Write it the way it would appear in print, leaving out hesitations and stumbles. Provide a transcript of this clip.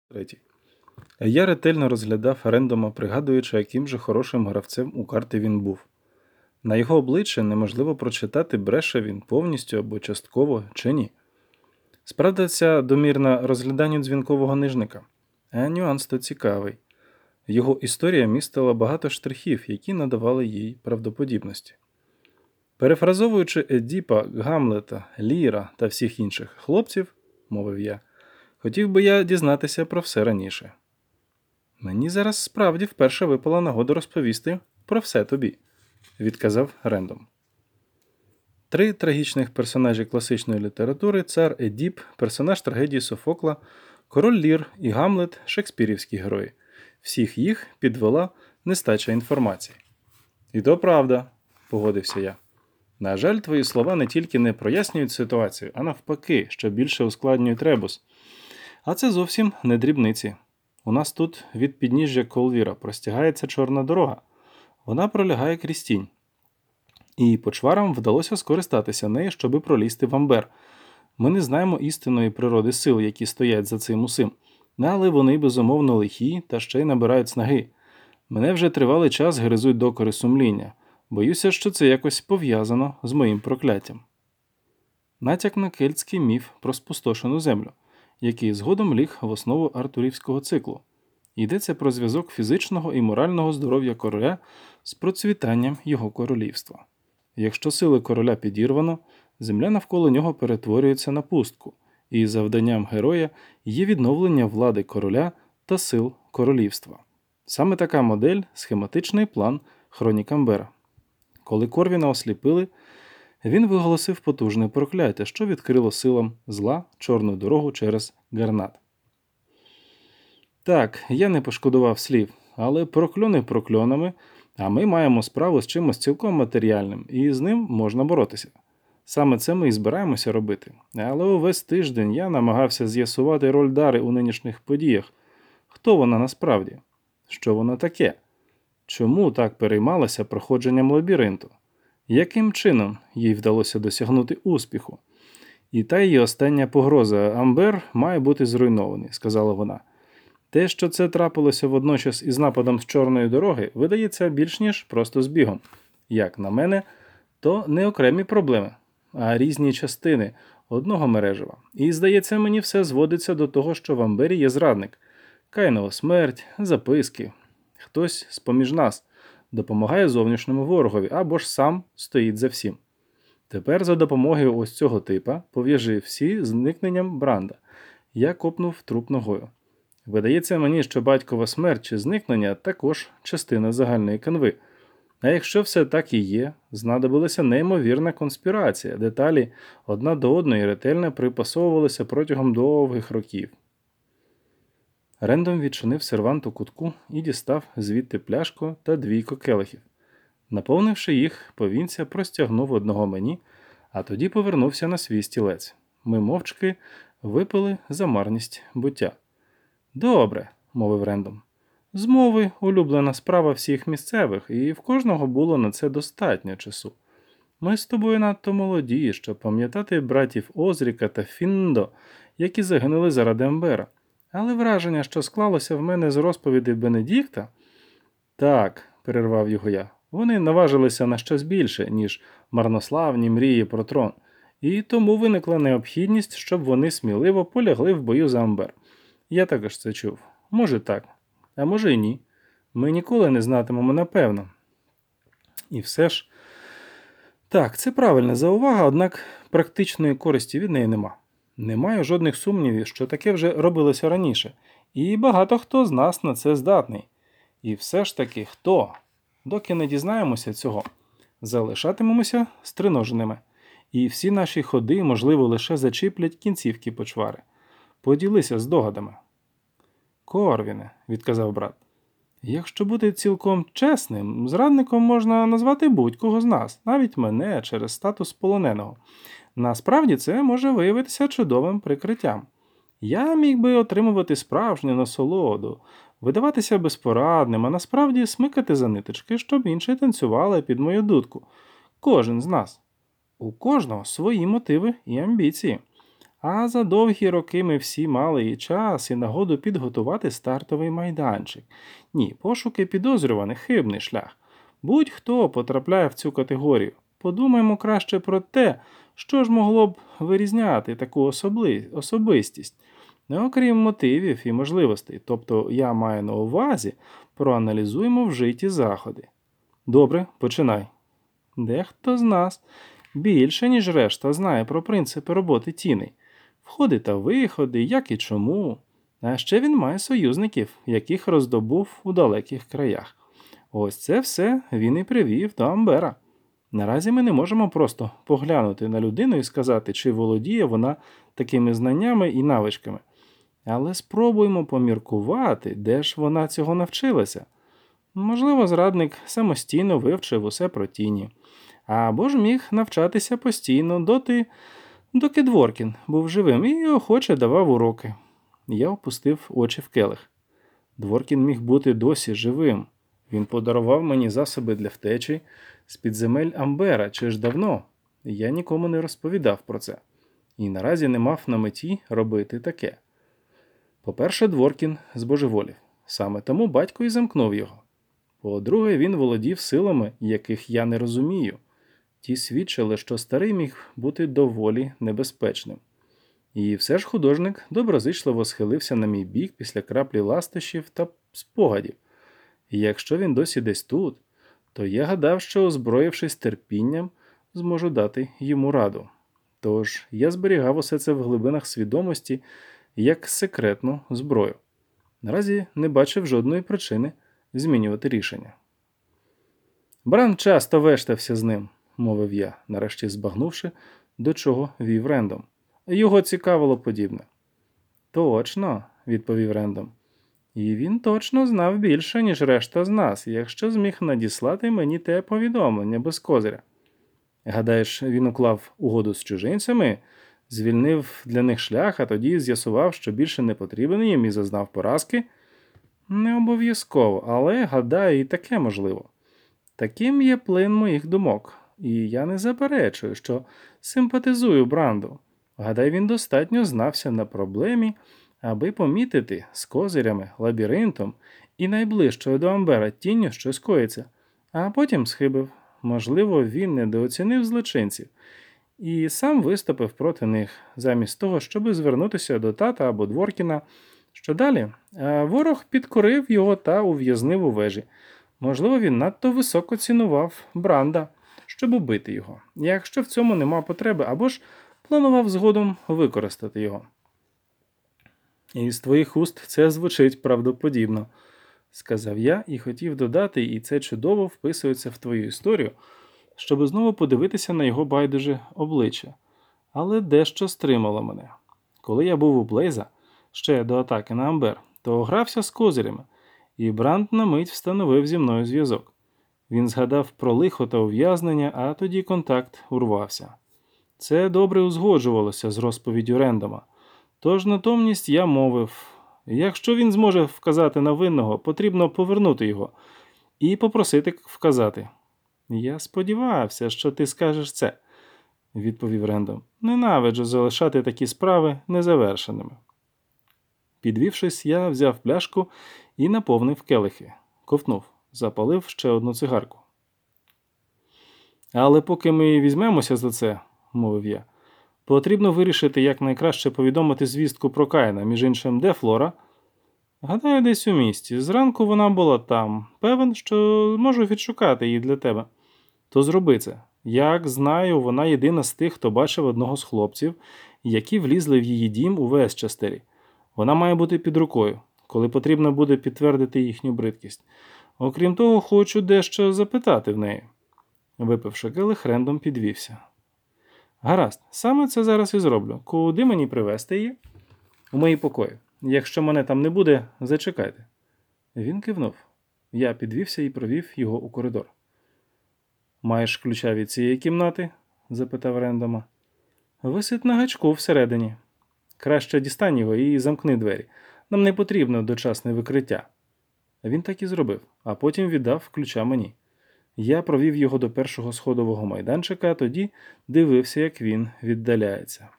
Третій. Я ретельно розглядав Рендома, пригадуючи, яким же хорошим гравцем у карти він був. На його обличчі неможливо прочитати, бреше він повністю або частково чи ні. Справдиться домірна розгляданню дзвінкового нижника. А нюанс то цікавий. Його історія містила багато штрихів, які надавали їй правдоподібності. Перефразовуючи Едіпа, Гамлета, Ліра та всіх інших хлопців, мовив я, хотів би я дізнатися про все раніше. Мені зараз справді вперше випала нагода розповісти про все тобі, відказав Рендом. 3 трагічних персонажі класичної літератури – цар Едіп, персонаж трагедії Софокла, король Лір і Гамлет – шекспірівські герої. Всіх їх підвела нестача інформації. І то правда, погодився я. На жаль, твої слова не тільки не прояснюють ситуацію, а навпаки, що більше ускладнюють ребус. А це зовсім не дрібниці. У нас тут від підніжжя Колвіра простягається чорна дорога. Вона пролягає крізь тінь. І почварам вдалося скористатися нею, щоби пролізти в Амбер. Ми не знаємо істинної природи сил, які стоять за цим усім. Але вони, безумовно, лихі та ще й набирають снаги. Мене вже тривалий час гризуть докори сумління. Боюся, що це якось пов'язано з моїм прокляттям. Натяк на кельтський міф про спустошену землю, який згодом ліг в основу артурівського циклу. Йдеться про зв'язок фізичного і морального здоров'я короля з процвітанням його королівства. Якщо сили короля підірвано, земля навколо нього перетворюється на пустку, і завданням героя є відновлення влади короля та сил королівства. Саме така модель – схематичний план Хронік Амбера. Коли Корвіна осліпили, він виголосив потужне прокляття, що відкрило силам зла чорну дорогу через Гарнат. Так, я не пошкодував слів, але прокльони прокльонами, а ми маємо справу з чимось цілком матеріальним, і з ним можна боротися. Саме це ми і збираємося робити. Але увесь тиждень я намагався з'ясувати роль Дари у нинішніх подіях. Хто вона насправді? Що вона таке? Чому так переймалася проходженням лабіринту? Яким чином їй вдалося досягнути успіху? І та її остання погроза Амбер має бути зруйнований, сказала вона. Те, що це трапилося водночас із нападом з чорної дороги, видається більш ніж просто збігом. Як на мене, то не окремі проблеми, а різні частини одного мережева. І, здається, мені все зводиться до того, що в Амбері є зрадник. Каїнова смерть, записки. Хтось з-поміж нас допомагає зовнішньому ворогові, або ж сам стоїть за всім. Тепер за допомогою ось цього типа пов'яжи всі зникненням Бранда. Я копнув труп ногою. Видається мені, що батькова смерть чи зникнення також частина загальної канви. А якщо все так і є, знадобилася неймовірна конспірація, деталі одна до одної ретельно припасовувалися протягом довгих років. Рендом відчинив сервант у кутку і дістав звідти пляшку та 2 келихів. Наповнивши їх, повінця простягнув одного мені, а тоді повернувся на свій стілець. Ми мовчки випили за марність буття. «Добре», – мовив Рендом. «Змови – улюблена справа всіх місцевих, і в кожного було на це достатньо часу. Ми з тобою надто молоді, щоб пам'ятати братів Озріка та Фіндо, які загинули заради Амбера. Але враження, що склалося в мене з розповіді Бенедікта...» «Так», – перервав його я, – «вони наважилися на щось більше, ніж марнославні мрії про трон, і тому виникла необхідність, щоб вони сміливо полягли в бою за Амбер. Я також це чув. Може так, а може і ні. Ми ніколи не знатимемо напевно. І все ж... Так, це правильна заувага, однак практичної користі від неї нема. Не маю жодних сумнівів, що таке вже робилося раніше. І багато хто з нас на це здатний. І все ж таки хто? Доки не дізнаємося цього, залишатимемося стриноженими. І всі наші ходи, можливо, лише зачіплять кінцівки почвари. Поділися здогадами. «Корвіне», – відказав брат. «Якщо бути цілком чесним, зрадником можна назвати будь-кого з нас, навіть мене через статус полоненого. Насправді це може виявитися чудовим прикриттям. Я міг би отримувати справжню насолоду, видаватися безпорадним, а насправді смикати за ниточки, щоб інші танцювали під мою дудку. Кожен з нас. У кожного свої мотиви і амбіції. А за довгі роки ми всі мали і час, і нагоду підготувати стартовий майданчик. Ні, пошуки підозрюваних – хибний шлях. Будь-хто потрапляє в цю категорію. Подумаймо краще про те, що ж могло б вирізняти таку особистість. Окрім мотивів і можливостей, тобто я маю на увазі, проаналізуємо вжиті заходи. Добре, починай. Дехто з нас більше, ніж решта, знає про принципи роботи тіней. Входи та виходи, як і чому. А ще він має союзників, яких роздобув у далеких краях. Ось це все він і привів до Амбера. Наразі ми не можемо просто поглянути на людину і сказати, чи володіє вона такими знаннями і навичками. Але спробуємо поміркувати, де ж вона цього навчилася. Можливо, зрадник самостійно вивчив усе про тіні. Або ж міг навчатися постійно доки Дворкін був живим і охоче давав уроки. Я опустив очі в келих. Дворкін міг бути досі живим. Він подарував мені засоби для втечі з-під земель Амбера, чи ж давно. Я нікому не розповідав про це. І наразі не мав на меті робити таке. По-перше, Дворкін збожеволів. Саме тому батько і замкнув його. По-друге, він володів силами, яких я не розумію. Ті свідчили, що старий міг бути доволі небезпечним. І все ж художник доброзичливо схилився на мій бік після краплі ластощів та спогадів. І якщо він досі десь тут, то я гадав, що, озброївшись терпінням, зможу дати йому раду. Тож я зберігав усе це в глибинах свідомості як секретну зброю. Наразі не бачив жодної причини змінювати рішення. Бран часто вештався з ним, мовив я, нарешті збагнувши, до чого вів Рендом. Його цікавило подібне. Точно, відповів Рендом. І він точно знав більше, ніж решта з нас, якщо зміг надіслати мені те повідомлення без козиря. Гадаєш, він уклав угоду з чужинцями, звільнив для них шлях, а тоді з'ясував, що більше не потрібен їм і зазнав поразки? Не обов'язково, але, гадаю, і таке можливо. Таким є плин моїх думок, і я не заперечую, що симпатизую Бранду. Гадаю, він достатньо знався на проблемі, аби помітити з козирями, лабіринтом і найближчою до Амбера тінню, що скоїться, а потім схибив. Можливо, він недооцінив злочинців і сам виступив проти них, замість того, щоби звернутися до тата або Дворкіна. Що далі? Ворог підкорив його та ув'язнив у вежі. Можливо, він надто високо цінував Бранда, щоб убити його, якщо в цьому нема потреби, або ж планував згодом використати його. «Із твоїх уст це звучить правдоподібно», – сказав я і хотів додати, і це чудово вписується в твою історію, щоб знову подивитися на його байдуже обличчя. Але дещо стримало мене. Коли я був у Блейза, ще до атаки на Амбер, то грався з козирями, і Бранд на мить встановив зі мною зв'язок. Він згадав про лихо та ув'язнення, а тоді контакт урвався. Це добре узгоджувалося з розповіддю Рендома. Тож натомість я мовив, якщо він зможе вказати на винного, потрібно повернути його і попросити вказати. Я сподівався, що ти скажеш це, відповів Рендом. Ненавиджу залишати такі справи незавершеними. Підвівшись, я взяв пляшку і наповнив келихи. Ковтнув, запалив ще одну цигарку. Але поки ми візьмемося за це, мовив я, потрібно вирішити, як найкраще повідомити звістку про Каїна, між іншим, де Флора? Гадаю, десь у місті. Зранку вона була там. Певен, що можу відшукати її для тебе. То зроби це. Як знаю, вона єдина з тих, хто бачив одного з хлопців, які влізли в її дім у Вестчестері. Вона має бути під рукою, коли потрібно буде підтвердити їхню бридкість. Окрім того, хочу дещо запитати в неї. Випивши келих, Рендом підвівся. Гаразд, саме це зараз і зроблю. Куди мені привезти її? У мої покої. Якщо мене там не буде, зачекайте. Він кивнув. Я підвівся і провів його у коридор. Маєш ключа від цієї кімнати? Запитав Рендома. Висить на гачку всередині. Краще дістань його і замкни двері. Нам не потрібно дочасне викриття. Він так і зробив, а потім віддав ключа мені. Я провів його до першого сходового майданчика, а тоді дивився, як він віддаляється.